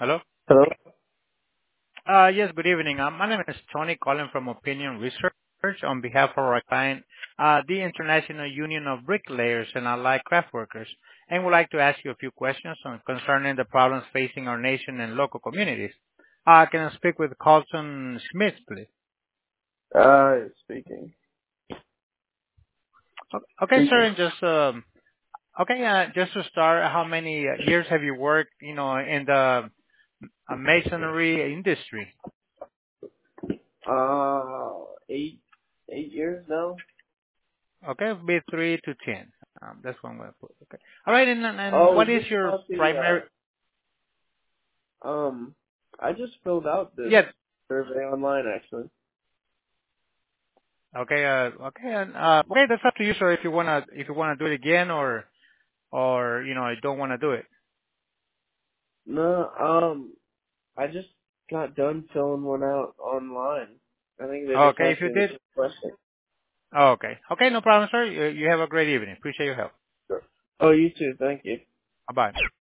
Hello? Hello? Yes, good evening. My name is Tony calling from Opinion Research on behalf of our client, the International Union of Bricklayers and Allied Craft Workers, and would like to ask you a few questions concerning the problems facing our nation and local communities. Can I speak with Carlton Smith, please? Speaking. Okay, sir, Speaking. and just to start, how many years have you worked, in the masonry industry? Uh, eight, 8 years now? Okay, it'll be 3 to 10. That's what I'm going to put. Okay. All right, and Oh, what is is this your about primary? I just filled out this Yes. survey online, actually. Okay. Okay, that's up to you, sir. If you wanna do it again, or I don't wanna do it. No, I just got done filling one out online. I think they just Okay, if asked you me the did. same question. Okay. Okay, no problem, sir. You have a great evening. Appreciate your help. Sure. Oh, you too, thank you. Bye bye.